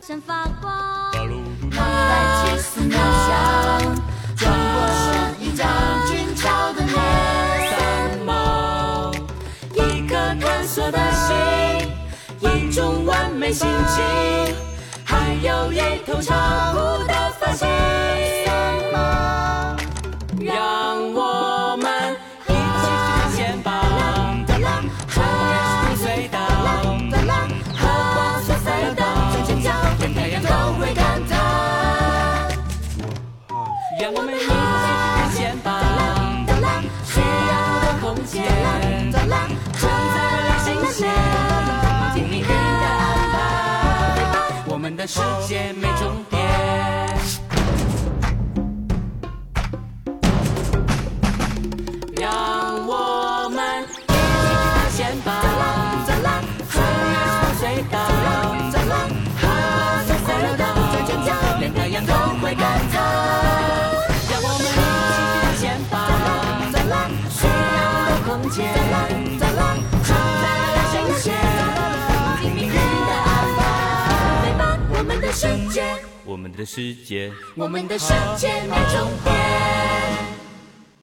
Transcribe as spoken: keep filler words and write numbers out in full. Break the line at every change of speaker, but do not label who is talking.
闪发光。
来起司鸟响，转过身一张俊俏的脸。
三毛，
一颗探索的心，一种完美心情，还有一头长酷的发型。三毛，
让我们一起去前方，穿越隧道，
和光速赛道，转圈角，连太阳都会感叹。
让我们一起去前方，
需要的空间，正在新鲜，听命运的安排。
我们的世界没终点。让我们一起去前方，穿越隧道，和光速赛道，
转圈角，
连太阳都会感叹。让我们一起去前方，
需要的空间，正在新鲜，听命运的安排。来吧，我们的世界，
我们的世界，
我们的世界没终点。